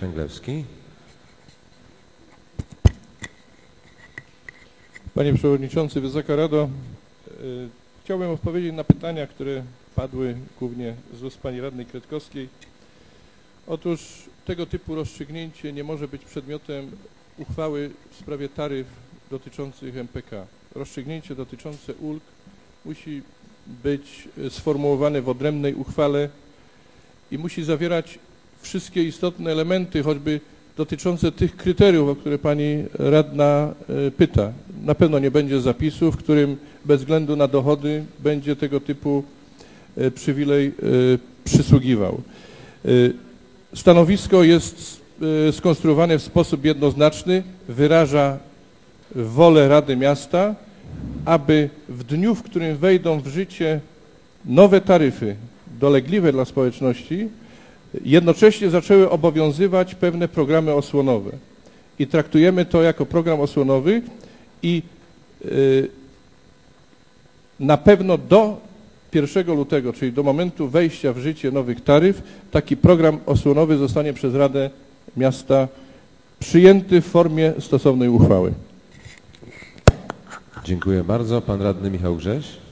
Szczęglewski. Panie Przewodniczący, Wysoka Rado, chciałbym odpowiedzieć na pytania, które padły głównie z ust Pani Radnej Kretkowskiej. Otóż tego typu rozstrzygnięcie nie może być przedmiotem uchwały w sprawie taryf dotyczących MPK. Rozstrzygnięcie dotyczące ulg musi być sformułowane w odrębnej uchwale i musi zawierać wszystkie istotne elementy, choćby dotyczące tych kryteriów, o które Pani Radna pyta. Na pewno nie będzie zapisu, w którym bez względu na dochody będzie tego typu przywilej przysługiwał. Stanowisko jest skonstruowane w sposób jednoznaczny, wyraża wolę Rady Miasta, aby w dniu, w którym wejdą w życie nowe taryfy dolegliwe dla społeczności, jednocześnie zaczęły obowiązywać pewne programy osłonowe. I traktujemy to jako program osłonowy i na pewno do 1 lutego, czyli do momentu wejścia w życie nowych taryf, taki program osłonowy zostanie przez Radę Miasta przyjęty w formie stosownej uchwały. Dziękuję bardzo. Pan radny Michał Grześ.